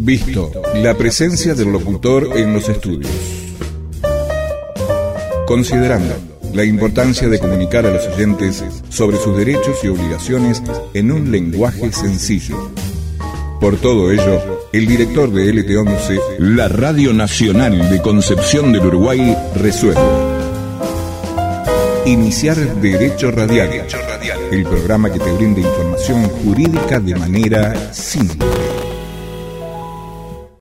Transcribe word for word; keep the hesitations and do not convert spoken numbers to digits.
Visto la presencia del locutor en los estudios. Considerando la importancia de comunicar a los oyentes sobre sus derechos y obligaciones en un lenguaje sencillo. Por todo ello, el director de L T once, la Radio Nacional de Concepción del Uruguay, resuelve iniciar Derecho Radial, el programa que te brinda información jurídica de manera simple.